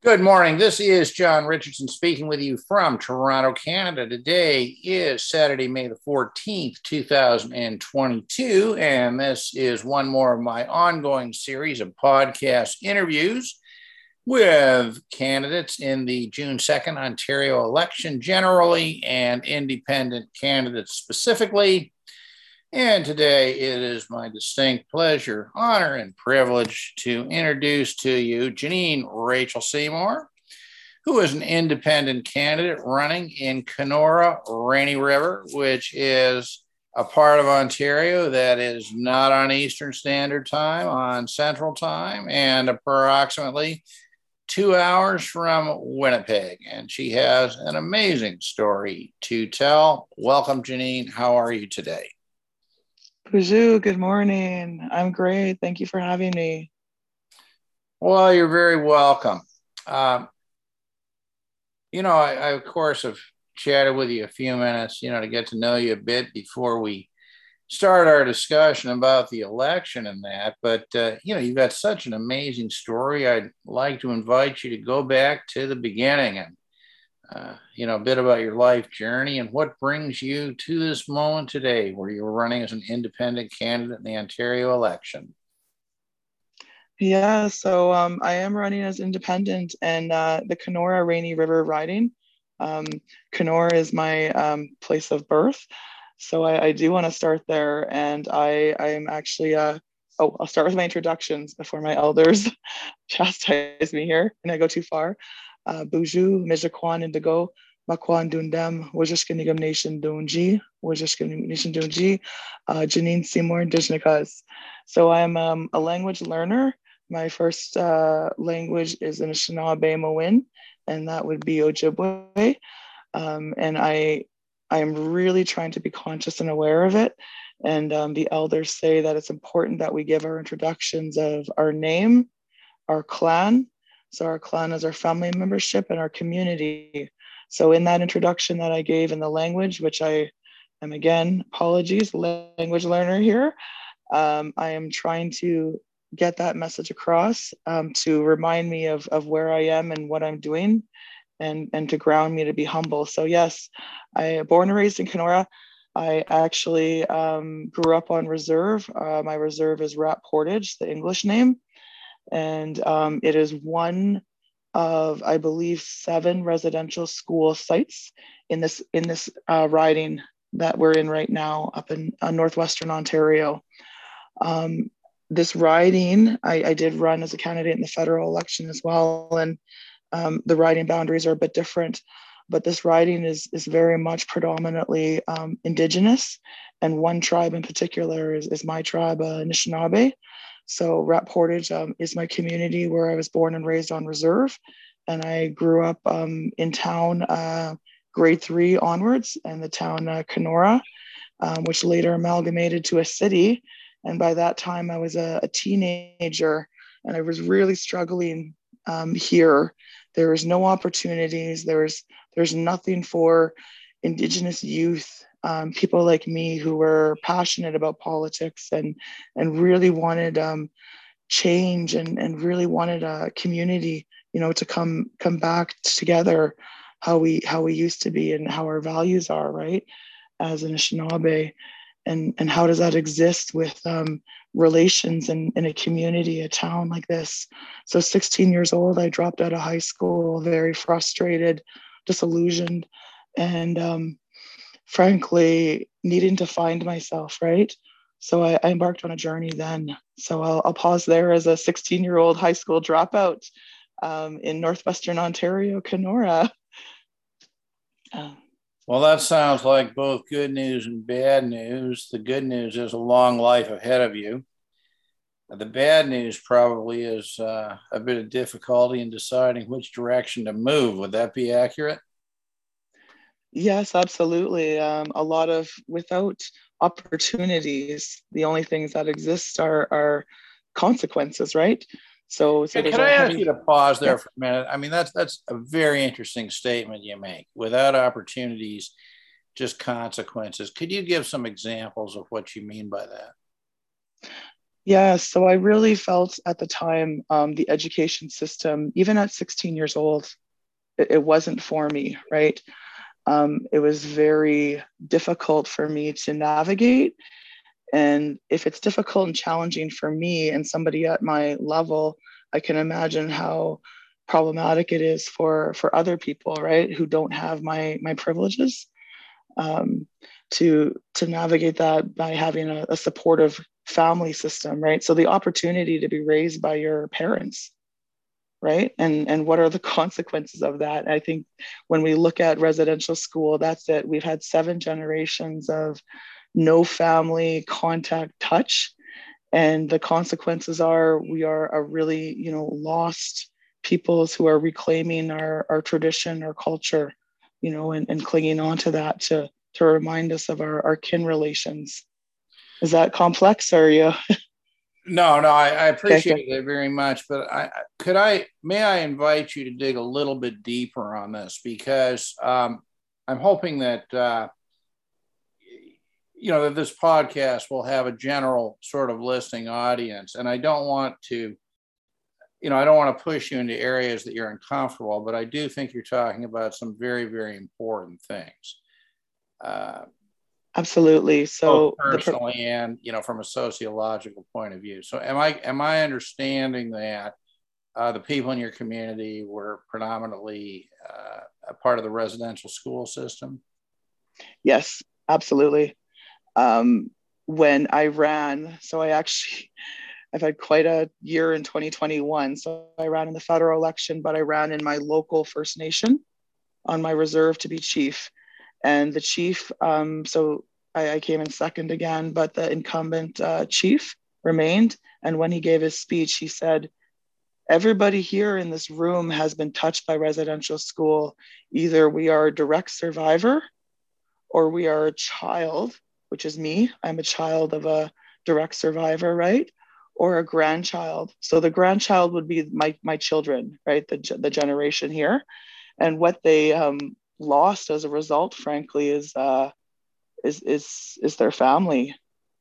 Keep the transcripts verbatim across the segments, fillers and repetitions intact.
Good morning. This is John Richardson speaking with you from Toronto, Canada. Today is Saturday, May the fourteenth, two thousand twenty-two, and this is one more of my ongoing series of podcast interviews with candidates in the June second Ontario election generally and independent candidates specifically. And today it is my distinct pleasure, honor, and privilege to introduce to you Janine Rachel Seymour, who is an independent candidate running in Kenora Rainy River, which is a part of Ontario that is not on Eastern Standard Time, on Central Time, and approximately two hours from Winnipeg. And she has an amazing story to tell. Welcome, Janine. How are you today? Bonjour, good morning. I'm great. Thank you for having me. Well, you're very welcome. Um, you know, I, I, of course, have chatted with you a few minutes, you know, to get to know you a bit before we start our discussion about the election and that. But, uh, you know, you've got such an amazing story. I'd like to invite you to go back to the beginning and Uh, you know, a bit about your life journey and what brings you to this moment today where you're running as an independent candidate in the Ontario election. Yeah, so um, I am running as independent and uh, the Kenora Rainy River riding. Um, Kenora is my um, place of birth. So I, I do want to start there. And I, I am actually, uh, oh, I'll start with my introductions before my elders chastise me here and I go too far. Uh, Buju, Mijakwan Indigo, Makwan Dundam, Wajishkanigam Nation Dunji, Wajishkanigam Nation Dunji, uh, Janine Seymour, Indigenous. So I'm um, a language learner. My first uh, language is Anishinaabe-Mowin, and that would be Ojibwe. Um, and I, I am really trying to be conscious and aware of it. And um, the elders say that it's important that we give our introductions of our name, our clan. So our clan is our family membership and our community. So in that introduction that I gave in the language, which I am, again, apologies, language learner here, um, I am trying to get that message across um, to remind me of, of where I am and what I'm doing and, and to ground me to be humble. So yes, I born and raised in Kenora. I actually um, grew up on reserve. Uh, my reserve is Rat Portage, the English name. And um, it is one of, I believe, seven residential school sites in this in this uh, riding that we're in right now up in uh, Northwestern Ontario. Um, this riding, I, I did run as a candidate in the federal election as well, and um, the riding boundaries are a bit different, but this riding is, is very much predominantly um, Indigenous, and one tribe in particular is, is my tribe, uh, Anishinaabe. So Rat Portage um, is my community where I was born and raised on reserve. And I grew up um, in town uh, grade three onwards and the town uh, Kenora, um, which later amalgamated to a city. And by that time I was a, a teenager and I was really struggling um, here. There was no opportunities. There was, there's nothing for Indigenous youth. Um, people like me who were passionate about politics and and really wanted um, change and, and really wanted a community, you know, to come come back together, how we how we used to be and how our values are, right, as an Anishinaabe, and and how does that exist with um, relations in, in a community, a town like this. So sixteen years old, I dropped out of high school, very frustrated, disillusioned, and um, frankly, needing to find myself, right? So I, I embarked on a journey then. So I'll, I'll pause there as a sixteen year old high school dropout um, in Northwestern Ontario, Kenora. Uh, well, that sounds like both good news and bad news. The good news is a long life ahead of you. The bad news probably is uh, a bit of difficulty in deciding which direction to move. Would that be accurate? Yes, absolutely. Um, a lot of, without opportunities, the only things that exist are are consequences, right? So, so Yeah, there's can I a ask heavy. you to pause there Yeah. for a minute? I mean, that's that's a very interesting statement you make. Without opportunities, just consequences. Could you give some examples of what you mean by that? Yeah, so I really felt at the time um, the education system, even at sixteen years old, it, it wasn't for me, right? Um, it was very difficult for me to navigate. And if it's difficult and challenging for me and somebody at my level, I can imagine how problematic it is for for other people, right, who don't have my my privileges, um, to to navigate that by having a, a supportive family system, right? So the opportunity to be raised by your parents, right, and and what are the consequences of that? I think when we look at residential school, that's it. We've had seven generations of no family contact touch, and the consequences are we are a really, you know, lost peoples who are reclaiming our our tradition, our culture, you know, and, and clinging on to that to to remind us of our, our kin relations. Is that complex, or are you No, no, I, I okay, appreciate okay? it very much, but I could I may I invite you to dig a little bit deeper on this because um, I'm hoping that uh, you know that this podcast will have a general sort of listening audience, and I don't want to you know I don't want to push you into areas that you're uncomfortable, but I do think you're talking about some very very important things. Uh, Absolutely. Both So the personally and you know from a sociological point of view. So am I am I understanding that uh, the people in your community were predominantly uh, a part of the residential school system? yes, absolutely. Um, when I ran, so I actually I've had quite a year in twenty twenty-one. So I ran in the federal election, but I ran in my local First Nation on my reserve to be chief. And the chief, um, so I, I came in second again, but the incumbent uh, chief remained. And when he gave his speech, he said, everybody here in this room has been touched by residential school. Either we are a direct survivor or we are a child, which is me. I'm a child of a direct survivor, right? Or a grandchild. So the grandchild would be my my children, right? The the generation here, and what they um, lost as a result, frankly, is uh, is is is their family.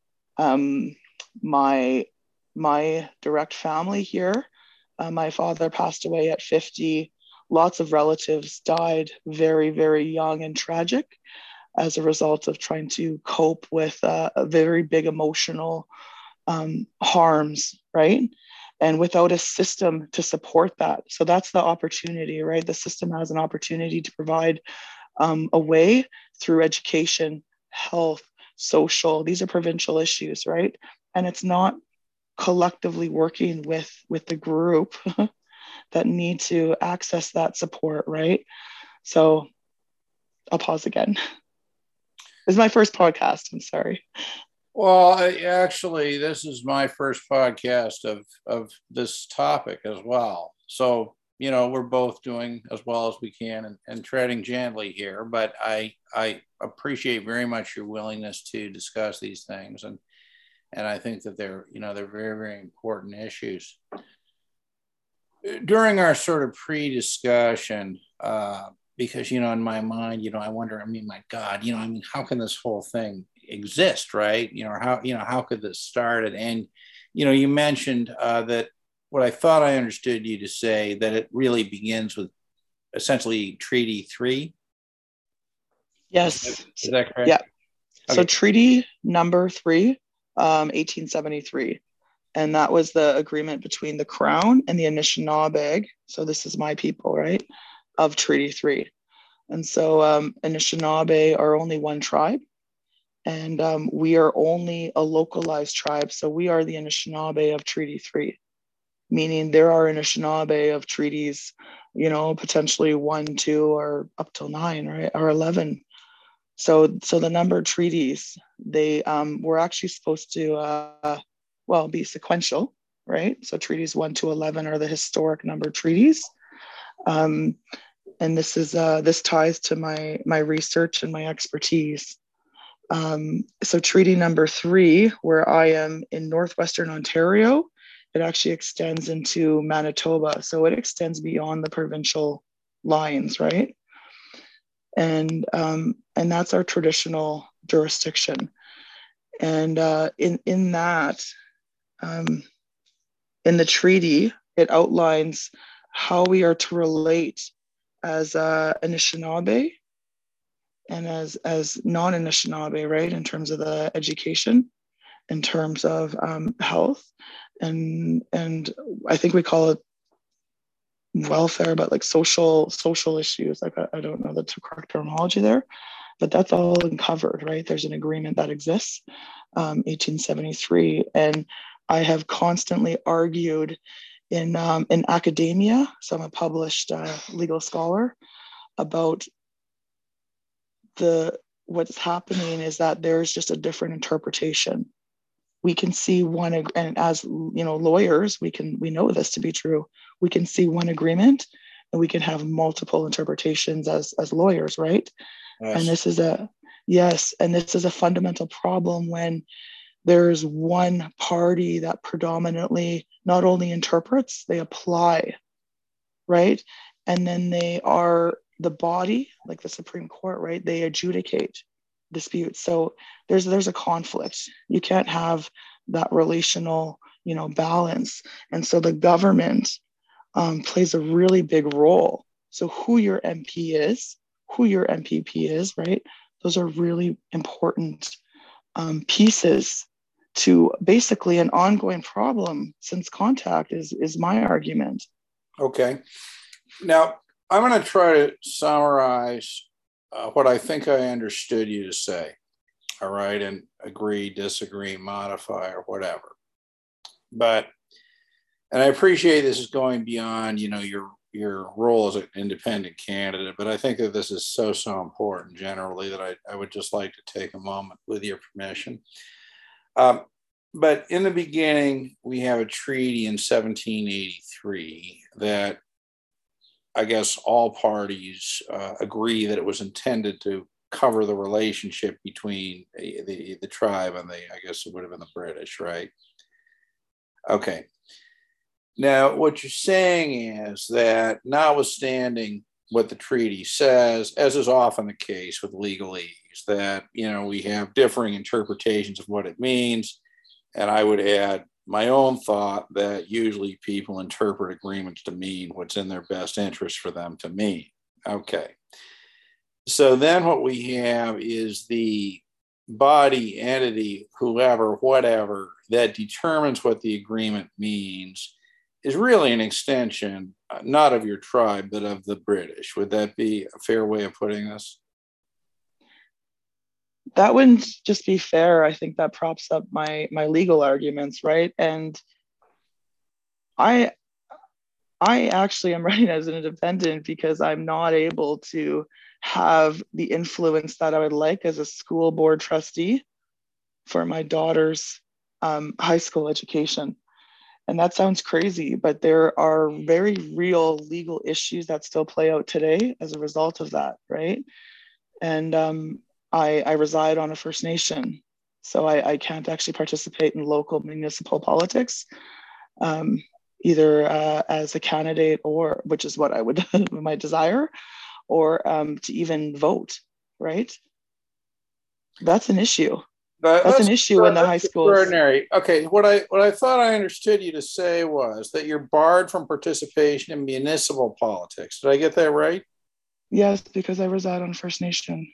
Um, my my direct family here. Uh, my father passed away at fifty. Lots of relatives died very, very young and tragic as a result of trying to cope with uh, a very big emotional um, harms, right? And without a system to support that. So that's the opportunity, right? The system has an opportunity to provide um, a way through education, health, social. These are provincial issues, right? And it's not collectively working with with the group that need to access that support, right? So I'll pause again. This is my first podcast. I'm sorry. Well, I, actually, this is my first podcast of of this topic as well. So you know we're both doing as well as we can and, and treading gently here. But I I appreciate very much your willingness to discuss these things, and and I think that they're you know they're very very important issues. During our sort of pre-discussion, uh, because you know in my mind, you know I wonder. I mean, my God, you know, I mean, how can this whole thing exist, right? You know, how you know how could this start? And, and you know, you mentioned uh, that what I thought I understood you to say that it really begins with essentially Treaty Three. Is that, Yes. is that correct? Yeah. So Okay. treaty number three, um, eighteen seventy-three. And that was the agreement between the Crown and the Anishinaabe. So this is my people, right? Of Treaty Three. And so um, Anishinaabe are only one tribe, and um, we are only a localized tribe. So we are the Anishinaabe of Treaty Three, meaning there are Anishinaabe of treaties, you know, potentially one, two, or up till nine, right, or eleven. So, so the number of treaties, they um, were actually supposed to, uh, well, be sequential, right? So treaties one to eleven are the historic number of treaties. Um, and this is uh, this ties to my my research and my expertise. Um, so treaty number three, where I am in northwestern Ontario, it actually extends into Manitoba. So it extends beyond the provincial lines, right? And um, and that's our traditional jurisdiction. And uh, in in that, um, in the treaty, it outlines how we are to relate as uh, Anishinaabe and as, as non-Anishinaabe, right, in terms of the education, in terms of um, health, and and I think we call it welfare, but like social social issues. Like I, I don't know the correct terminology there, but that's all uncovered, right? There's an agreement that exists, um, eighteen seventy-three, and I have constantly argued in um, in academia. So I'm a published uh, legal scholar about the what's happening is that there's just a different interpretation. We can see one, and as you know, lawyers, we can we know this to be true. We can see one agreement, and we can have multiple interpretations as as lawyers, right? Yes. And this is a yes, and this is a fundamental problem when there's one party that predominantly not only interprets, they apply, right? And then they are the body, like the Supreme Court, right? They adjudicate disputes. So there's there's a conflict. You can't have that relational, you know, balance. And so the government um, plays a really big role. So who your M P is, who your M P P is, right? Those are really important um, pieces to basically an ongoing problem since contact is is my argument. Okay. Now, I'm going to try to summarize uh, what I think I understood you to say, all right, and agree, disagree, modify, or whatever. But, and I appreciate this is going beyond, you know, your your role as an independent candidate, but I think that this is so, so important generally that I, I would just like to take a moment with your permission. Um, but in the beginning, we have a treaty in seventeen eighty-three that I guess all parties uh, agree that it was intended to cover the relationship between the, the, the tribe and the, I guess it would have been the British, right? Okay. Now, what you're saying is that notwithstanding what the treaty says, as is often the case with legalese, that, you know, we have differing interpretations of what it means. And I would add my own thought that usually people interpret agreements to mean what's in their best interest for them to mean. Okay. So then what we have is the body, entity, whoever, whatever, that determines what the agreement means is really an extension, uh, not of your tribe, but of the British. Would that be a fair way of putting this? That wouldn't just be fair. I think that props up my my legal arguments, right? And I I actually am running as an independent because I'm not able to have the influence that I would like as a school board trustee for my daughter's um, high school education. And that sounds crazy, but there are very real legal issues that still play out today as a result of that, right? And um, I, I reside on a First Nation, so I, I can't actually participate in local municipal politics, um, either uh, as a candidate or, which is what I would, my desire, or um, to even vote, right? That's an issue. That's, that's an issue in the high schools. Extraordinary. Okay, what I what I thought I understood you to say was that you're barred from participation in municipal politics. Did I get that right? Yes, because I reside on First Nation.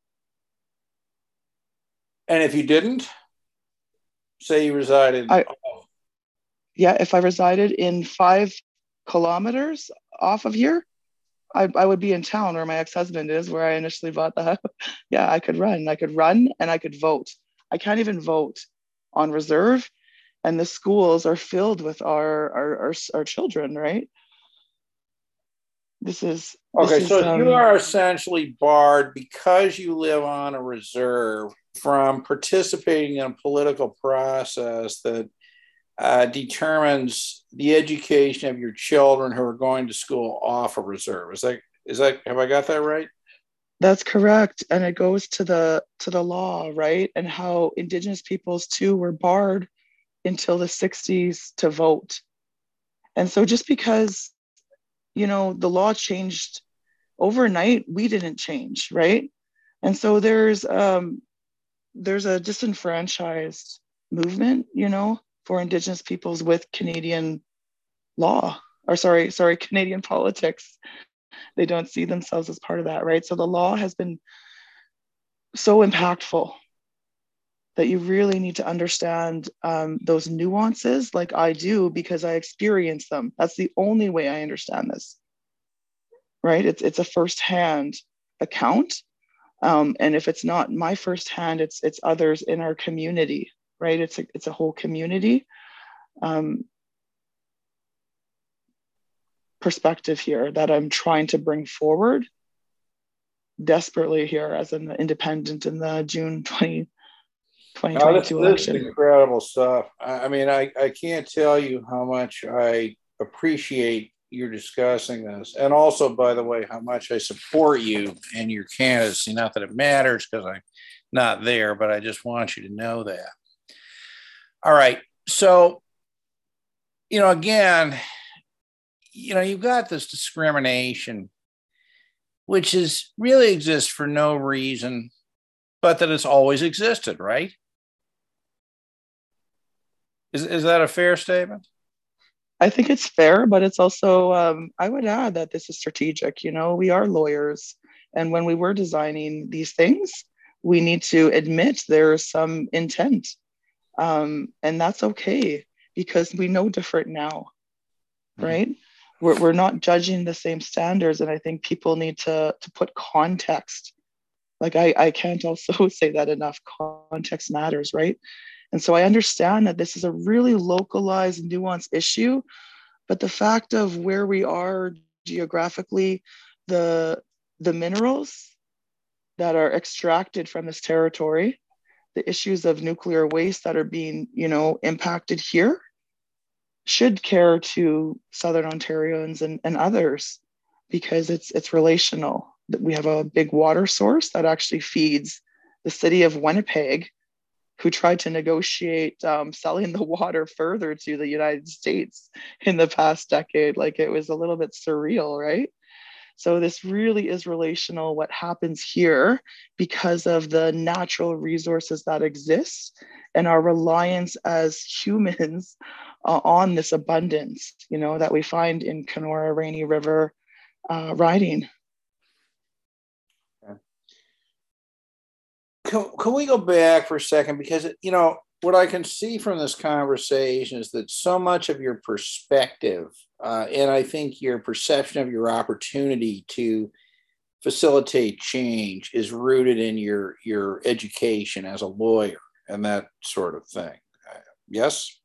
And if you didn't, say you resided. I, yeah, if I resided in five kilometers off of here, I, I would be in town where my ex-husband is, where I initially bought the house. Yeah, I could run. I could run and I could vote. I can't even vote on reserve, and the schools are filled with our our our, our children, right? This is okay. This so is, um, you are essentially barred because you live on a reserve from participating in a political process that uh, determines the education of your children who are going to school off a reserve. Is that is that have I got that right? That's correct. And it goes to the to the law, right? And how Indigenous peoples too were barred until the sixties to vote. And so just because, you know, the law changed overnight, we didn't change, right? And so there's um there's a disenfranchised movement, you know, for Indigenous peoples with Canadian law, or sorry, sorry, Canadian politics. They don't see themselves as part of that, right? So the law has been so impactful that you really need to understand um, those nuances like I do, because I experience them. That's the only way I understand this, right? It's, it's a firsthand account. Um, and if it's not my firsthand, it's, it's others in our community, right? It's a, it's a whole community um, perspective here that I'm trying to bring forward desperately here as an independent in the June twentieth, twenty twenty-two oh, this, this election. is incredible stuff. I, I mean, I, I can't tell you how much I appreciate you discussing this. And also, by the way, how much I support you and your candidacy. Not that it matters because I'm not there, but I just want you to know that. All right. So, you know, again, you know, you've got this discrimination, which is really exists for no reason, but that it's always existed, right? Is, is that a fair statement? I think it's fair, but it's also, um, I would add that this is strategic. You know, we are lawyers. And when we were designing these things, we need to admit there is some intent. Um, and that's okay because we know different now, right? Mm-hmm. We're, we're not judging the same standards. And I think people need to, to put context. Like I, I can't also say that enough. Context matters, right? And so I understand that this is a really localized, nuanced issue, but the fact of where we are geographically, the, the minerals that are extracted from this territory, the issues of nuclear waste that are being, you know, impacted here should care to Southern Ontarians and, and others because it's, it's relational. We have a big water source that actually feeds the city of Winnipeg, who tried to negotiate um, selling the water further to the United States in the past decade. Like it was a little bit surreal, right? So this really is relational, what happens here because of the natural resources that exist and our reliance as humans uh, on this abundance, you know, that we find in Kenora Rainy River uh, riding. Can, can we go back for a second? Because, you know, what I can see from this conversation is that so much of your perspective, uh, and I think your perception of your opportunity to facilitate change is rooted in your, your education as a lawyer and that sort of thing. Uh, yes?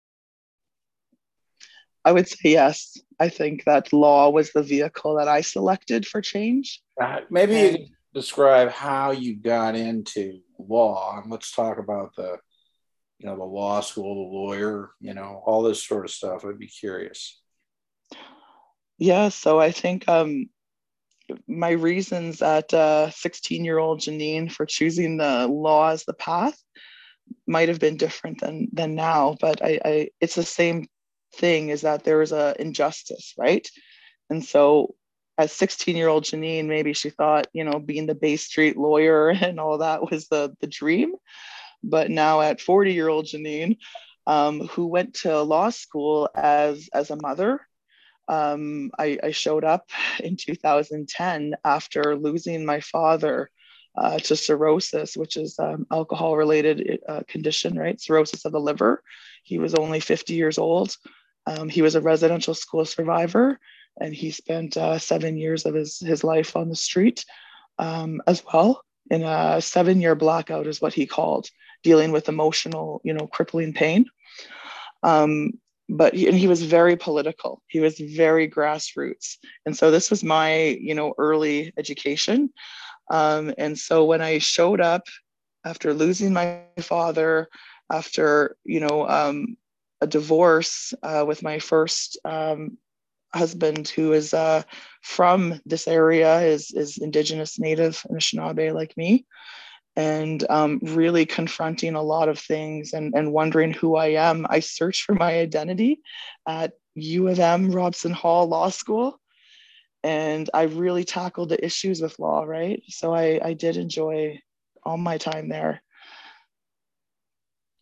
I would say yes. I think that law was the vehicle that I selected for change. Uh, maybe and- you can describe how you got into law, and let's talk about the, you know, the law school, the lawyer, you know, all this sort of stuff. I'd be curious. Yeah, so I think um, my reasons at uh, sixteen-year-old Janine for choosing the law as the path might have been different than than now, but I, I it's the same thing, is that there is a injustice, right? And so as sixteen-year-old Janine, maybe she thought, you know, being the Bay Street lawyer and all that was the, the dream. But now at forty-year-old Janine, um, who went to law school as, as a mother, um, I, I showed up in two thousand ten after losing my father uh, to cirrhosis, which is um, alcohol-related uh, condition, right? Cirrhosis of the liver. He was only fifty years old. Um, he was a residential school survivor, and he spent uh, seven years of his, his life on the street um, as well, in a seven-year blackout is what he called, dealing with emotional, you know, crippling pain. Um, but he, and he was very political. He was very grassroots. And so this was my, you know, early education. Um, and so when I showed up after losing my father, after, you know, um, a divorce uh, with my first um, husband, who is uh, from this area, is, is Indigenous, Native, Anishinaabe like me, and um, really confronting a lot of things and, and wondering who I am. I searched for my identity at U of M Robson Hall Law School, and I really tackled the issues with law, right? So I, I did enjoy all my time there.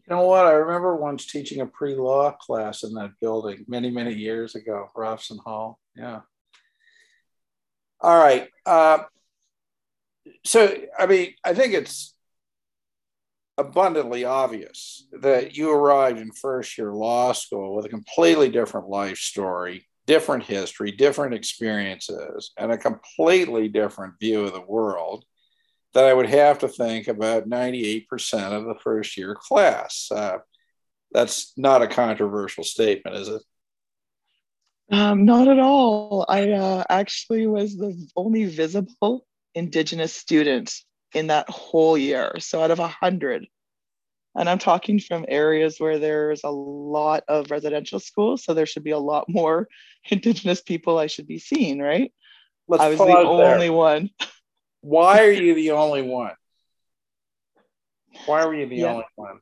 You know what? I remember once teaching a pre-law class in that building many, many years ago, Robson Hall. Yeah. All right. Uh, so, I mean, I think it's abundantly obvious that you arrived in first year law school with a completely different life story, different history, different experiences, and a completely different view of the world that I would have to think about ninety-eight percent of the first year class. Uh, that's not a controversial statement, is it? Um, not at all. I uh, actually was the only visible Indigenous student in that whole year. So out of a hundred, and I'm talking from areas where there's a lot of residential schools, so there should be a lot more Indigenous people I should be seeing, right? Let's I was the pause there. only one. Why are you the only one? Why were you the Yeah. only one?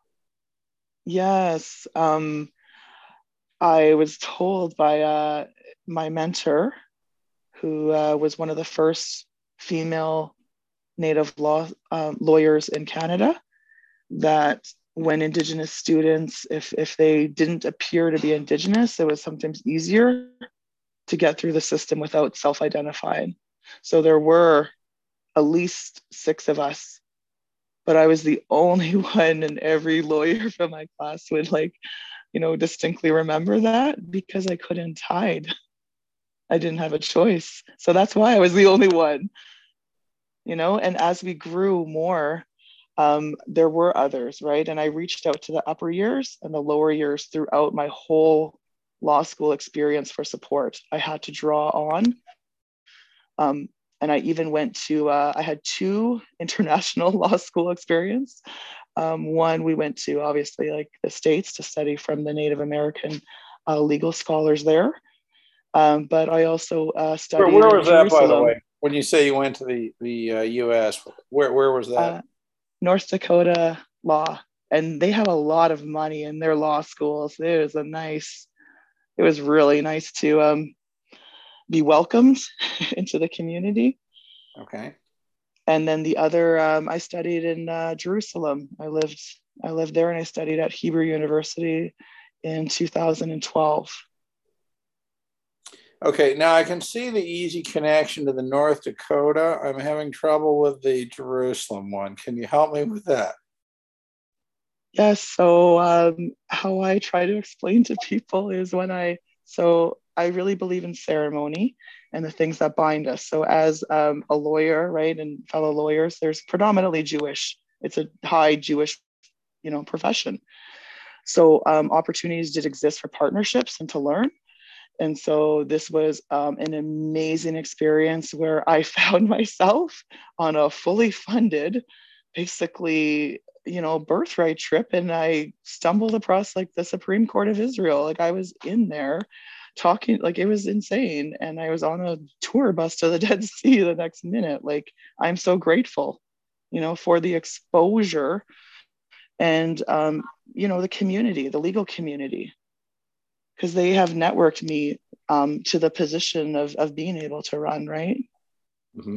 Yes. Um, I was told by uh, my mentor, who uh, was one of the first female Native law uh, lawyers in Canada, that when Indigenous students, if if they didn't appear to be Indigenous, it was sometimes easier to get through the system without self-identifying. So there were at least six of us, but I was the only one, and every lawyer from my class would like, you know, distinctly remember that because I couldn't hide. I didn't have a choice. So that's why I was the only one, you know, and as we grew more, um, there were others, right? And I reached out to the upper years and the lower years throughout my whole law school experience for support. I had to draw on. Um, and I even went to, uh, I had two international law school experience. Um, one, we went to obviously like the States to study from the Native American uh, legal scholars there. Um, but I also uh, Where, studied where in was that, by the Jerusalem, way? When you say you went to the the uh, U S, where where was that? uh, North Dakota law, and they have a lot of money in their law schools. It was a nice, it was really nice to um, be welcomed into the community. Okay. And then the other, um, I studied in uh, Jerusalem. I lived, I lived there, and I studied at Hebrew University in two thousand twelve. Okay, now I can see the easy connection to the North Dakota. I'm having trouble with the Jerusalem one. Can you help me with that? Yes. So um, how I try to explain to people is when I, so I really believe in ceremony and the things that bind us. So as um, a lawyer, right, and fellow lawyers, there's predominantly Jewish. It's a high Jewish, you know, profession. So um, opportunities did exist for partnerships and to learn. And so this was um, an amazing experience where I found myself on a fully funded, basically, you know, birthright trip. And I stumbled across like the Supreme Court of Israel. Like I was in there talking, like it was insane. And I was on a tour bus to the Dead Sea the next minute. Like I'm so grateful, you know, for the exposure and, um, you know, the community, the legal community, because they have networked me um, to the position of, of being able to run, right? Mm-hmm.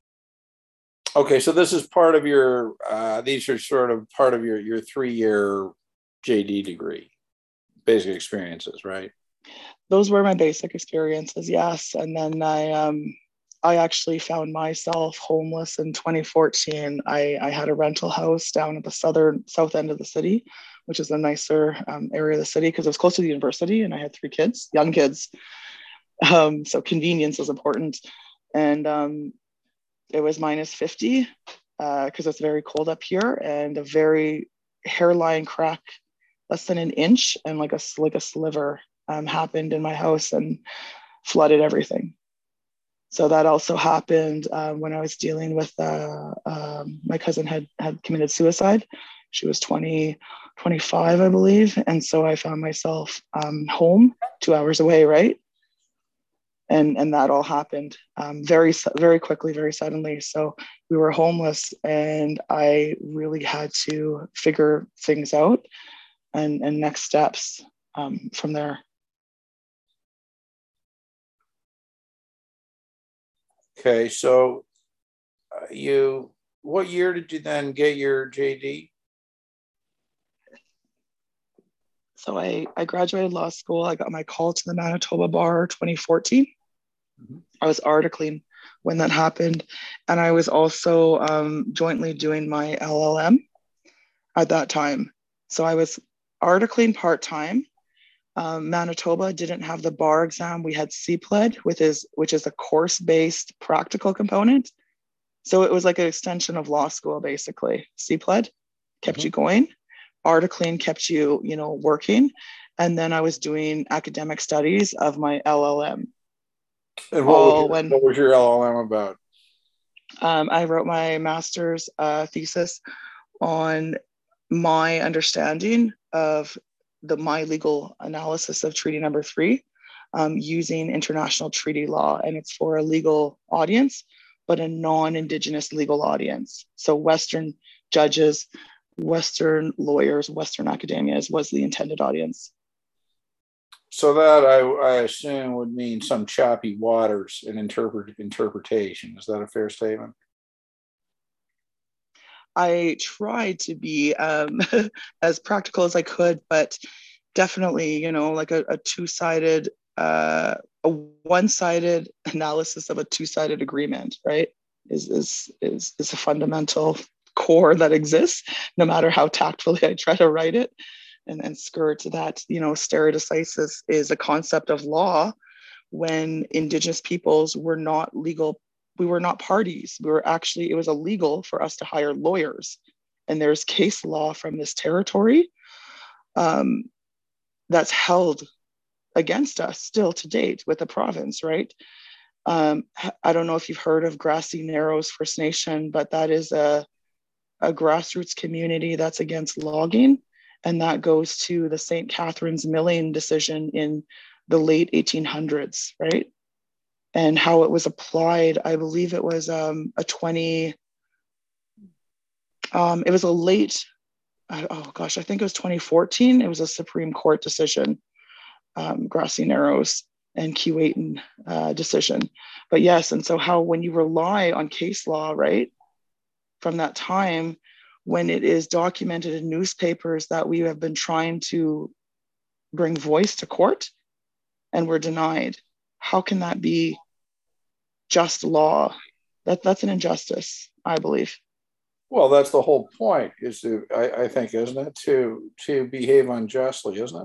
Okay, so this is part of your, uh, these are sort of part of your, your three-year J D degree, basic experiences, right? Those were my basic experiences, yes. And then I, um, I actually found myself homeless in twenty fourteen. I, I had a rental house down at the southern south end of the city, which is a nicer um, area of the city because it was close to the university, and I had three kids, young kids. Um, so convenience is important. And um, it was minus fifty because uh, it's very cold up here, and a very hairline crack, less than an inch, and like a like a sliver um, happened in my house and flooded everything. So that also happened um, when I was dealing with uh, um, my cousin had had committed suicide. She was twenty, twenty-five, I believe, and so I found myself um, home two hours away, right? And and that all happened um, very very quickly, very suddenly. So we were homeless, and I really had to figure things out and and next steps um, from there. Okay, so uh, you, what year did you then get your J D? So I, I graduated law school. I got my call to the Manitoba Bar twenty fourteen. Mm-hmm. I was articling when that happened. And I was also um, jointly doing my L L M at that time. So I was articling part-time. Um, Manitoba didn't have the bar exam. We had C P L E D, which is, which is a course-based practical component. So it was like an extension of law school, basically. C P L E D kept mm-hmm. you going. Articling kept you, you know, working. And then I was doing academic studies of my L L M. And what, was your, when, what was your L L M about? Um, I wrote my master's uh, thesis on my understanding of the my legal analysis of treaty number three um, using international treaty law. And it's for a legal audience, but a non-Indigenous legal audience. So Western judges, Western lawyers, Western academia was the intended audience. So that I, I assume would mean some choppy waters in interpret, interpretation. Is that a fair statement? I tried to be um, as practical as I could, but definitely, you know, like a, a two-sided, uh, a one-sided analysis of a two-sided agreement, right? Is, is, is, is a fundamental core that exists, no matter how tactfully I try to write it. And, and skirt that, you know, stare decisis is a concept of law when Indigenous peoples were not legal. We were not parties. We were actually, it was illegal for us to hire lawyers. And there's case law from this territory um, that's held against us still to date with the province, right? Um, I don't know if you've heard of Grassy Narrows First Nation, but that is a, a grassroots community that's against logging. And that goes to the Saint Catharines milling decision in the late eighteen hundreds, right? And how it was applied, I believe it was um, a twenty, um, it was a late, oh gosh, I think it was twenty fourteen. It was a Supreme Court decision, um, Grassy Narrows and Keewatin uh, decision. But yes, and so how when you rely on case law, right, from that time, when it is documented in newspapers that we have been trying to bring voice to court and we're denied, how can that be just law? That, that's an injustice, I believe. Well, that's the whole point, is to, I, I think, isn't it, to, to behave unjustly, isn't it?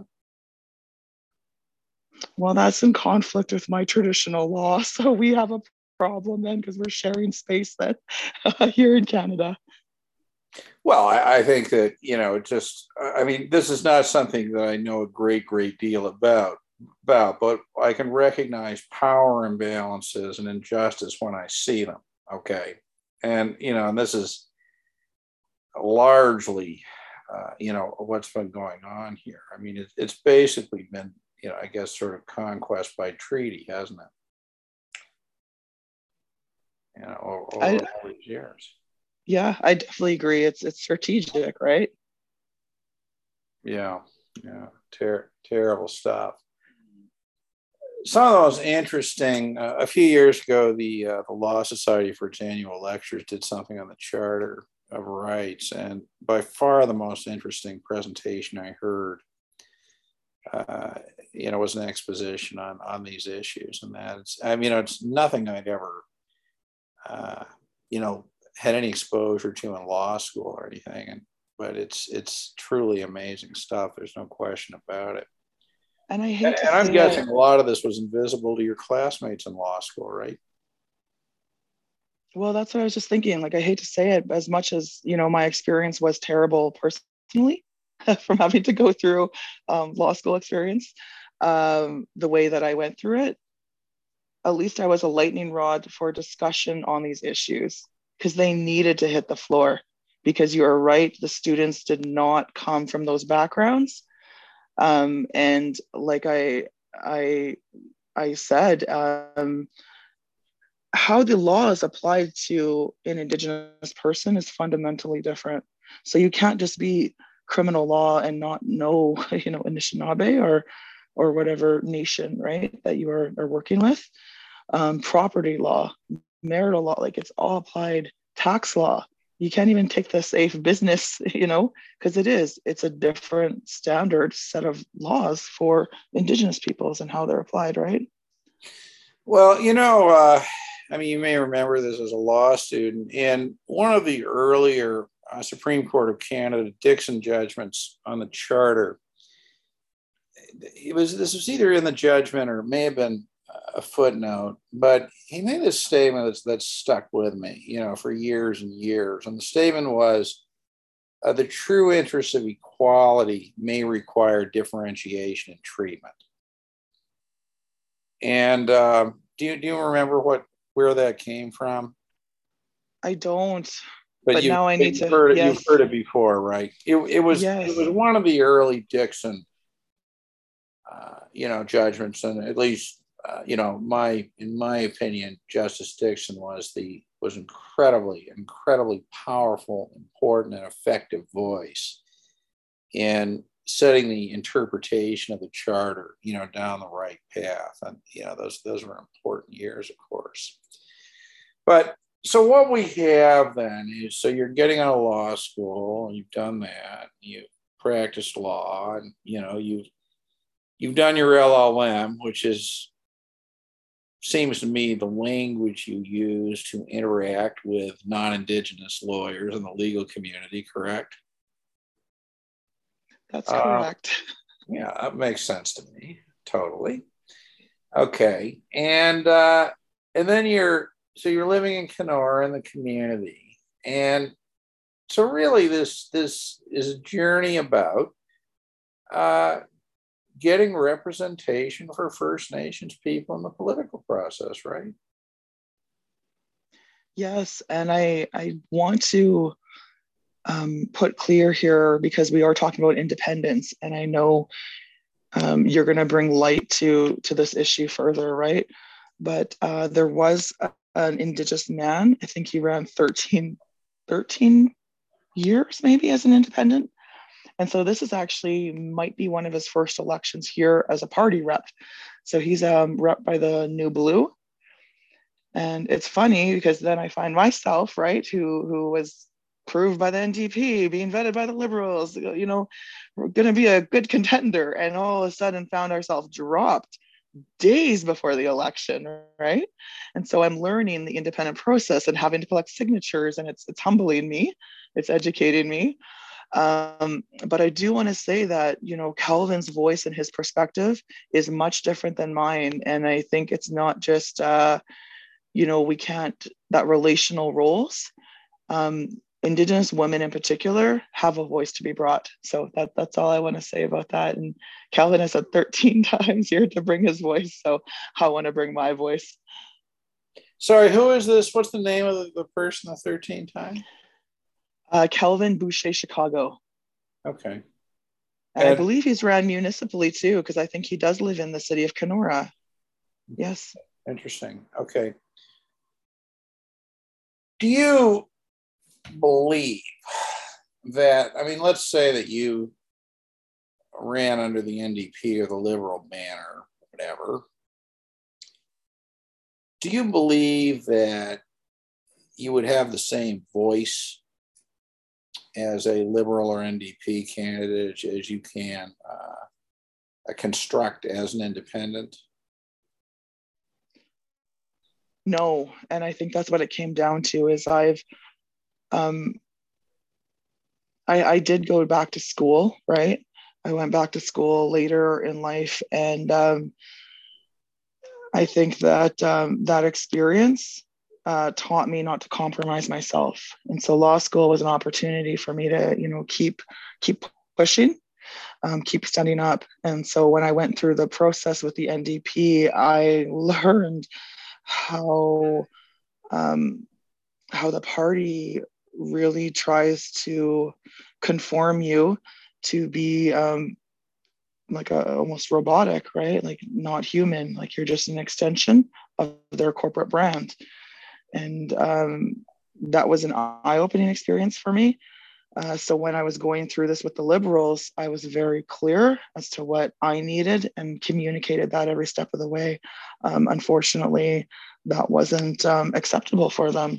Well, that's in conflict with my traditional law. So we have a problem then because we're sharing space then uh, here in Canada. Well, I, I think that, you know, just, I mean, this is not something that I know a great, great deal about, about, but I can recognize power imbalances and injustice when I see them, okay? And, you know, and this is largely, uh, you know, what's been going on here. I mean, it, it's basically been, you know, I guess sort of conquest by treaty, hasn't it? You know, over, over I, all these years. Yeah, I definitely agree. It's it's strategic, right? Yeah, yeah, ter- terrible stuff. Some of the most interesting, uh, a few years ago, the uh, the Law Society for its annual lectures did something on the Charter of Rights, and by far the most interesting presentation I heard, uh, you know, was an exposition on on these issues, and that it's, I mean, it's nothing I'd ever, uh, you know, had any exposure to in law school or anything, and but it's it's truly amazing stuff. There's no question about it. And I hate and, to and I'm say guessing it. a lot of this was invisible to your classmates in law school, right? Well, that's what I was just thinking. Like, I hate to say it, but as much as, you know, my experience was terrible personally from having to go through um, law school experience, um, the way that I went through it, at least I was a lightning rod for discussion on these issues, because they needed to hit the floor. Because you are right, the students did not come from those backgrounds. Um, and like I, I, I said, um, how the law is applied to an Indigenous person is fundamentally different. So you can't just be criminal law and not know, you know, Anishinaabe or, or whatever nation, right, that you are, are working with. Um, property law, marital law, like it's all applied, tax law. you can't even take the safe business, you know, because it is, it's a different standard set of laws for Indigenous peoples and how they're applied, right? Well, you know, uh, I mean, you may remember this as a law student. In one of the earlier uh, Supreme Court of Canada Dickson judgments on the charter, it was this was either in the judgment or it may have been a footnote, but he made this statement that's, that's stuck with me, you know, for years and years. And the statement was, uh, the true interests of equality may require differentiation in treatment. And uh, do you do you remember what where that came from? I don't, But, but you, now I need you've to, heard it. You've yes, heard it before, right? It, it was it was yes, one of the early Dickson, uh, you know, judgments, and at least uh, you know, my in my opinion, Justice Dickson was the was incredibly, incredibly powerful, important, and effective voice in setting the interpretation of the charter, you know, down the right path. And, you know, those, those were important years, of course. But so what we have then is, so you're getting out of law school and you've done that, you've practiced law, and, you know, you've, you've done your L L M, which is, seems to me, the language you use to interact with non-Indigenous lawyers in the legal community, correct? that's correct. Uh, yeah, that makes sense to me. Totally. Okay. And uh, and then you're so you're living in Kenora in the community. And so really this this is a journey about uh, getting representation for First Nations people in the political process, right? Yes, and I I want to um, put clear here, because we are talking about independence, and I know um, you're going to bring light to to this issue further, right? But uh, there was a, an Indigenous man. I think he ran thirteen, thirteen years maybe as an independent, and so this is actually might be one of his first elections here as a party rep. So he's um, rep by the New Blue. And it's funny because then I find myself, right, who who was proved by the N D P, being vetted by the Liberals, you know, we're going to be a good contender. And all of a sudden found ourselves dropped days before the election, right? And so I'm learning the independent process and having to collect signatures, and it's it's humbling me, it's educating me. Um, but I do want to say that, you know, Kelvin's voice and his perspective is much different than mine. And I think it's not just, uh, you know, we can't, that relational roles. Um, Indigenous women in particular have a voice to be brought. So that, that's all I want to say about that. And Calvin has said thirteen times here to bring his voice. So I want to bring my voice. Sorry, who is this? What's the name of the, the person the thirteen time? Uh, Kelvin Boucher Chicago. Okay. And, and I believe he's ran municipally too, because I think he does live in the city of Kenora. Yes. Interesting. Okay. Do you believe that, I mean, let's say that you ran under the N D P or the Liberal banner, whatever. Do you believe that you would have the same voice as a Liberal or N D P candidate as you can uh, construct as an independent? No, and I think that's what it came down to. Is I've, um, I, I did go back to school, right? I went back to school later in life, and um, I think that um, that experience uh, taught me not to compromise myself. And so law school was an opportunity for me to, you know, keep keep pushing, um, keep studying up. And so when I went through the process with the N D P, I learned how um, how the party really tries to conform you to be um, like a, almost robotic, right? Like not human, like you're just an extension of their corporate brand. And um, that was an eye-opening experience for me. Uh, so when I was going through this with the Liberals, I was very clear as to what I needed and communicated that every step of the way. Um, unfortunately, that wasn't um, acceptable for them.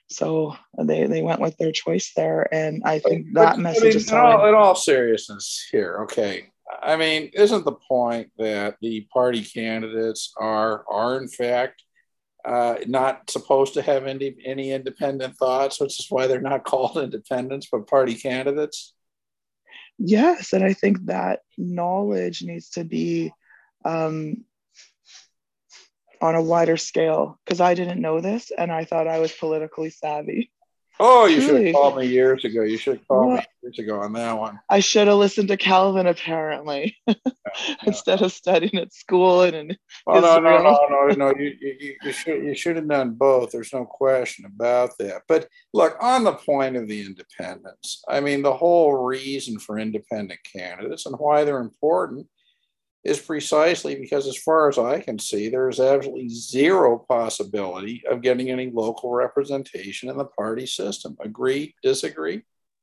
So they, they went with their choice there. And I think But that I message mean, is in all, telling. in all seriousness here, okay. I mean, isn't the point that the party candidates are are in fact uh, not supposed to have any any independent thoughts, which is why they're not called independents but party candidates? Yes. And I think that knowledge needs to be um, on a wider scale, because I didn't know this and I thought I was politically savvy. Oh, you should have Truly. called me years ago. You should have called me Well, years ago on that one. I should have listened to Calvin apparently Yeah. instead of studying at school and in Well, no, no, Israel. no, no, no. You, you, you should you should have done both. There's no question about that. But look, on the point of the independents, I mean, the whole reason for independent candidates and why they're important is precisely because, as far as I can see, there's absolutely zero possibility of getting any local representation in the party system. Agree? Disagree?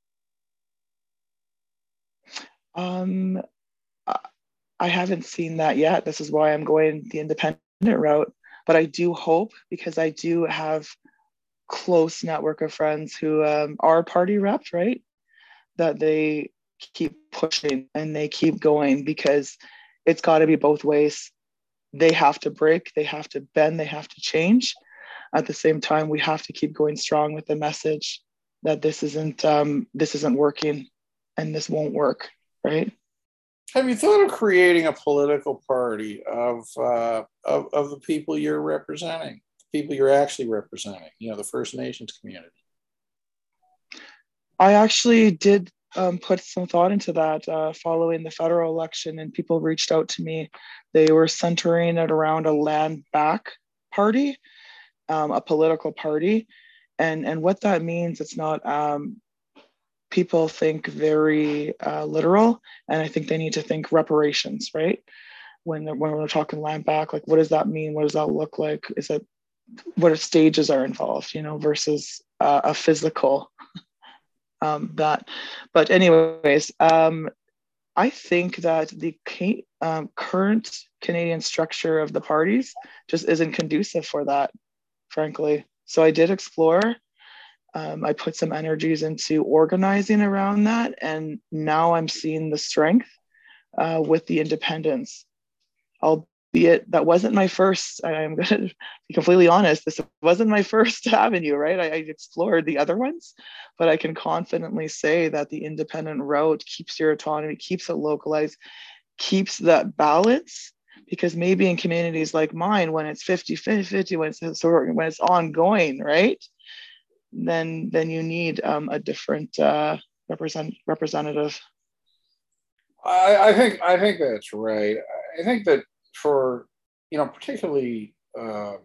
Um, I haven't seen that yet. This is why I'm going the independent route. But I do hope, because I do have close network of friends who um, are party reps, right? That they keep pushing and they keep going, because it's got to be both ways. They have to break, they have to bend, they have to change. At the same time, we have to keep going strong with the message that this isn't um, this isn't working, and this won't work, right? Have you thought of creating a political party of, uh, of, of the people you're representing, the people you're actually representing, you know, the First Nations community? I actually did um, put some thought into that uh, following the federal election, and people reached out to me. They were centering it around a land back party, um, a political party. And, and what that means, it's not, um, people think very uh, literal, and I think they need to think reparations, right? When, when we're talking land back, like what does that mean? What does that look like? Is it, what stages are involved, you know, versus uh, a physical um, that. But anyways, um, I think that the um, current Canadian structure of the parties just isn't conducive for that, frankly. So I did explore. Um, I put some energies into organizing around that, and now I'm seeing the strength uh, with the independents. Albeit that wasn't my first, I'm going to be completely honest, this wasn't my first avenue, right? I, I explored the other ones, but I can confidently say that the independent route keeps your autonomy, keeps it localized, keeps that balance. Because maybe in communities like mine, when it's fifty fifty, when it's, when it's ongoing, right? Then, then you need um, a different uh, represent, representative. I, I think I think that's right. I think that for, you know, particularly, uh,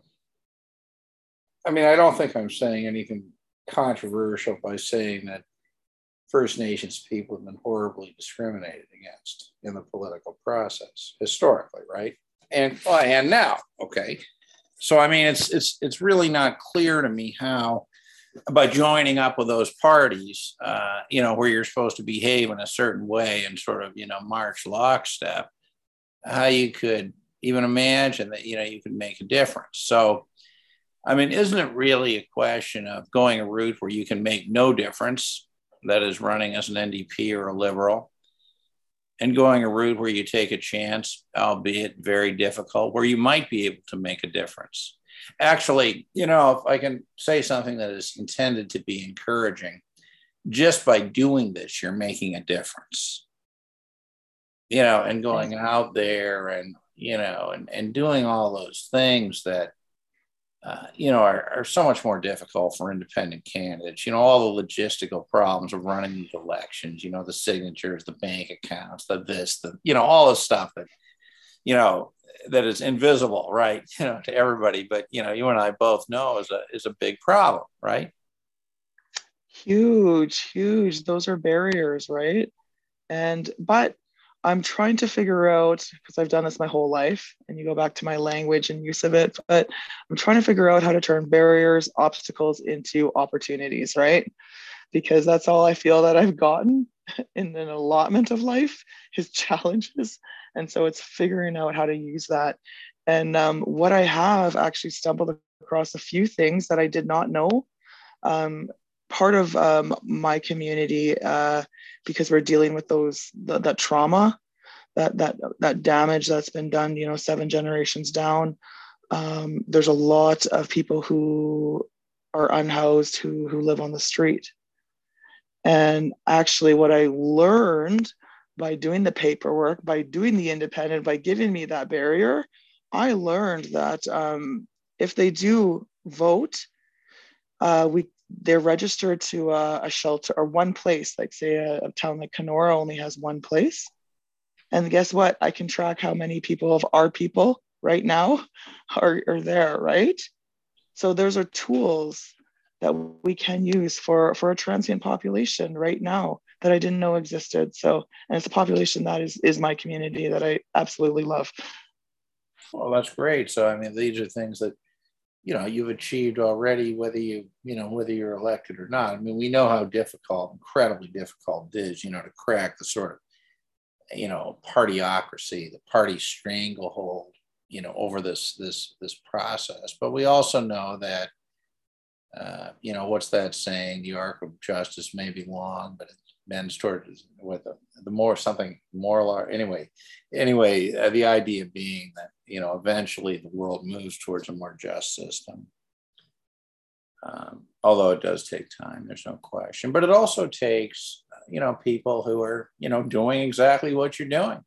I mean, I don't think I'm saying anything controversial by saying that First Nations people have been horribly discriminated against in the political process historically, right? And well, and now, okay. So I mean, it's it's it's really not clear to me how, by joining up with those parties, uh, you know, where you're supposed to behave in a certain way and sort of, you know, march lockstep, how you could even imagine that, you know, you could make a difference. So, I mean, isn't it really a question of going a route where you can make no difference, that is running as an N D P or a Liberal, and going a route where you take a chance, albeit very difficult, where you might be able to make a difference? Actually, you know, if I can say something that is intended to be encouraging, just by doing this, you're making a difference, you know, and going out there and, you know, and, and doing all those things that, uh, you know, are, are so much more difficult for independent candidates. You know, all the logistical problems of running these elections, you know, the signatures, the bank accounts, the this, the, you know, all the stuff that, you know, that is invisible, right? You know, to everybody, but, you know, you and I both know is a, is a big problem, right? Huge, huge. Those are barriers, right? And, but I'm trying to figure out, because I've done this my whole life, and you go back to my language and use of it, but I'm trying to figure out how to turn barriers, obstacles into opportunities, right? Because that's all I feel that I've gotten in an allotment of life is challenges. And so it's figuring out how to use that. And um, what I have actually stumbled across a few things that I did not know Um, part of um, my community, uh, because we're dealing with those the, that trauma, that that that damage that's been done, you know, seven generations down. Um, there's a lot of people who are unhoused who who live on the street. And actually, what I learned by doing the paperwork, by doing the independent, by giving me that barrier, I learned that um, if they do vote, uh, we they're registered to a, a shelter or one place. Like say a, a town like Kenora only has one place, and guess what? I can track how many people of our people right now are, are there, right? So those are tools that we can use for, for a transient population right now that I didn't know existed. So, and it's a population that is, is my community that I absolutely love. Well, that's great. So, I mean, these are things that, you know, you've achieved already, whether you, you know, whether you're elected or not. I mean, we know how difficult, incredibly difficult it is, you know, to crack the sort of, you know, partyocracy, the party stranglehold, you know, over this, this, this process. But we also know that, uh, you know, what's that saying? The arc of justice may be long, but it bends toward with the, the more something moral. Anyway, anyway, uh, the idea being that, you know, eventually the world moves towards a more just system. Um, although it does take time, there's no question. But it also takes, you know, people who are, you know, doing exactly what you're doing.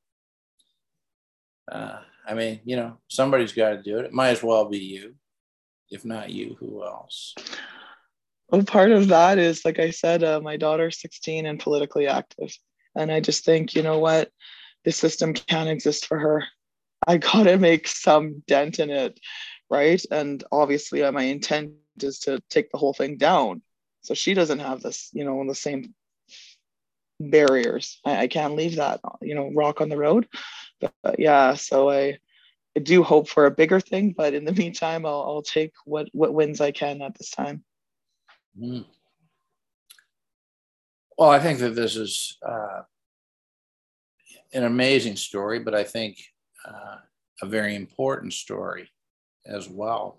Uh, I mean, you know, somebody's got to do it. It might as well be you. If not you, who else? Well, part of that is, like I said, uh, my daughter's sixteen and politically active. And I just think, you know what, this system can't exist for her. I gotta make some dent in it, right? And obviously, uh, my intent is to take the whole thing down, so she doesn't have this, you know, the same barriers. I, I can't leave that, you know, rock on the road. But, but yeah, so I, I do hope for a bigger thing, but in the meantime, I'll, I'll take what what wins I can at this time. Mm. Well, I think that this is uh, an amazing story, but I think uh, a very important story as well.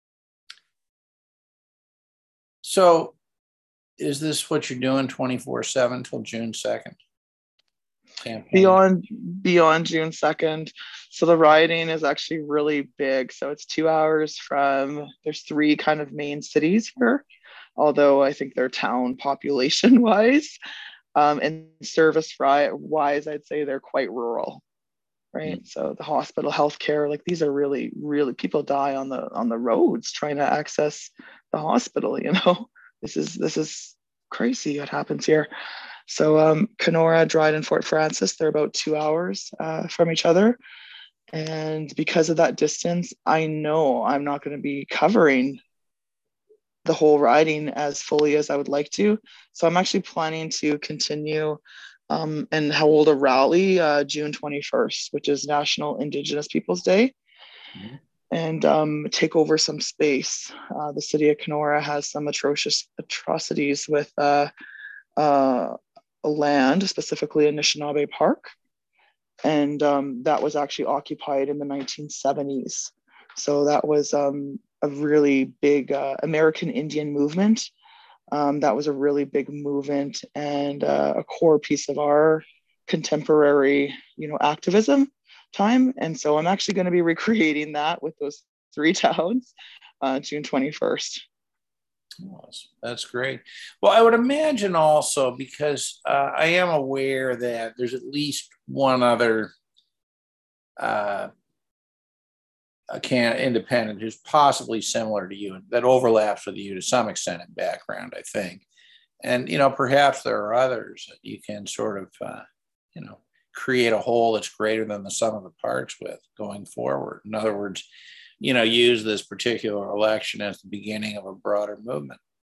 So, is this what you're doing twenty-four seven till June second? Campaign? Beyond beyond June second. So the rioting is actually really big. So it's two hours from, there's three kind of main cities here, although I think they're town population wise. Um, and service wise, I'd say they're quite rural, right? Mm-hmm. So the hospital, healthcare, like these are really, really, people die on the on the roads trying to access the hospital. You know, this is this is crazy what happens here. So um, Kenora, Dryden, Fort Frances, they're about two hours uh, from each other. And because of that distance, I know I'm not going to be covering the whole riding as fully as I would like to. So I'm actually planning to continue um, and hold a rally uh, June twenty-first, which is National Indigenous Peoples Day, mm-hmm. and um, take over some space. Uh, the city of Kenora has some atrocious atrocities with uh, uh, land, specifically Anishinaabe Park. And um, that was actually occupied in the nineteen seventies. So that was um, a really big uh, American Indian movement. Um, that was a really big movement and uh, a core piece of our contemporary, you know, activism time. And so I'm actually going to be recreating that with those three towns, uh, June twenty-first. That's great. Well, I would imagine also, because uh, I am aware that there's at least one other uh, a can independent who's possibly similar to you, that overlaps with you to some extent in background, I think. And, you know, perhaps there are others that you can sort of, uh, you know, create a whole that's greater than the sum of the parts with going forward. In other words, you know, use this particular election as the beginning of a broader movement.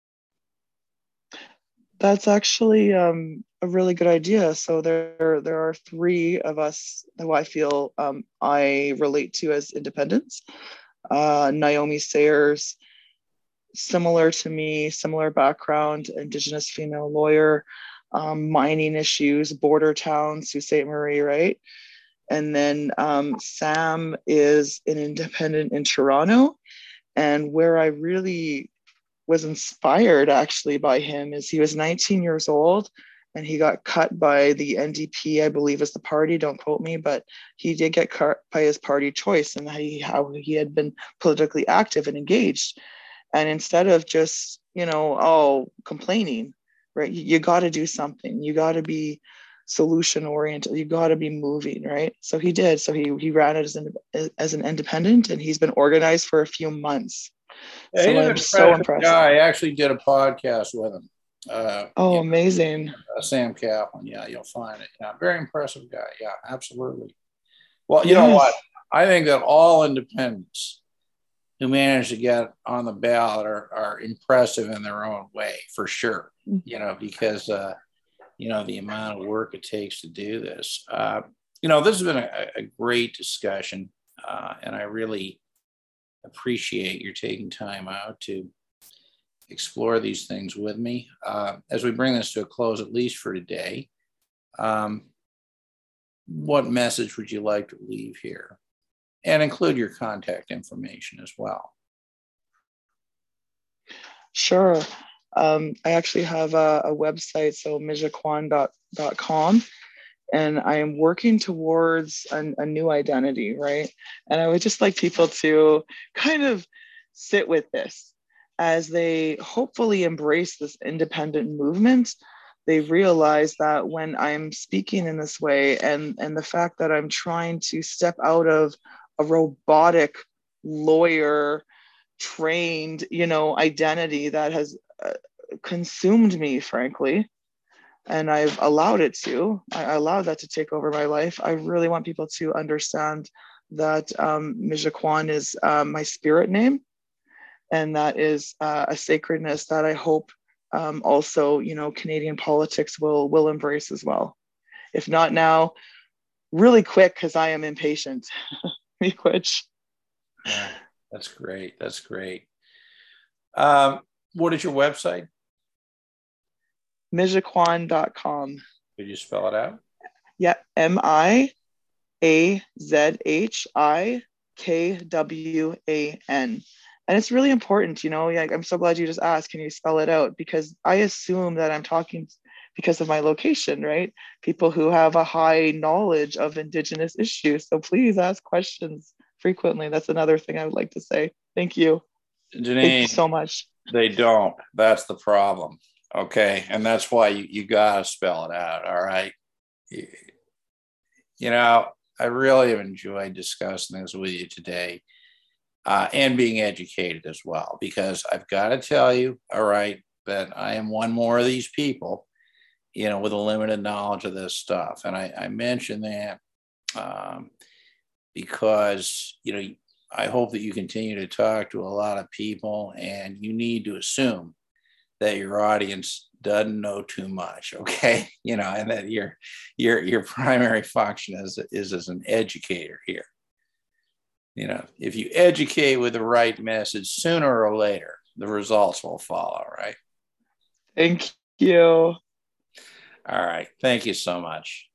That's actually um, a really good idea. So there, there are three of us who I feel um, I relate to as independents. Uh, Naomi Sayers, similar to me, similar background, Indigenous female lawyer, um, mining issues, border town, Sault Ste. Marie, right? And then um, Sam is an independent in Toronto. And where I really was inspired actually by him is he was nineteen years old and he got cut by the N D P, I believe is the party, don't quote me, but he did get cut by his party choice and how he, how he had been politically active and engaged. And instead of just, you know, oh, complaining, right? You, you got to do something. You got to be solution oriented. You got to be moving, right? So he did. So he he ran it as an as an independent, and he's been organized for a few months. Yeah, so he's an I'm so impressed. Guy. I actually did a podcast with him. Uh, oh, yeah, amazing. Uh, Sam Kaplan. Yeah, you'll find it. Yeah, very impressive guy. Yeah, absolutely. Well, you yes. know what? I think that all independents who manage to get on the ballot are, are impressive in their own way, for sure. You know, because, uh, you know, the amount of work it takes to do this. Uh, you know, this has been a, a great discussion, uh, and I really appreciate your taking time out to explore these things with me. Uh, as we bring this to a close, at least for today, um, what message would you like to leave here? And include your contact information as well. Sure. Um, I actually have a, a website, so mijikwon dot com, and I am working towards an, a new identity, right? And I would just like people to kind of sit with this as they hopefully embrace this independent movement. They realize that when I'm speaking in this way, and, and the fact that I'm trying to step out of a robotic lawyer trained, you know, identity that has uh, consumed me, frankly, and I've allowed it to, I allowed that to take over my life. I really want people to understand that um, Mijikwon is uh, my spirit name, and that is uh, a sacredness that I hope um, also, you know, Canadian politics will will embrace as well. If not now, really quick, because I am impatient. Miigwech. Yeah, that's great. That's great. Um, what is your website? mijikwon dot com. Could you spell it out? Yeah, M I A Z H I K W A N. And it's really important, you know, like, I'm so glad you just asked, can you spell it out? Because I assume that I'm talking because of my location, right? People who have a high knowledge of Indigenous issues. So please ask questions frequently. That's another thing I would like to say. Thank you. Janine, Thank you so much. They don't. That's the problem. Okay. And that's why you, you got to spell it out. All right. You, you know, I really have enjoyed discussing this with you today. Uh, and being educated as well, because I've got to tell you, all right, that I am one more of these people, you know, with a limited knowledge of this stuff. And I, I mention that um, because, you know, I hope that you continue to talk to a lot of people, and you need to assume that your audience doesn't know too much, okay? You know, and that your your your primary function is, is as an educator here. You know, if you educate with the right message, sooner or later, the results will follow, right? Thank you. All right. Thank you so much.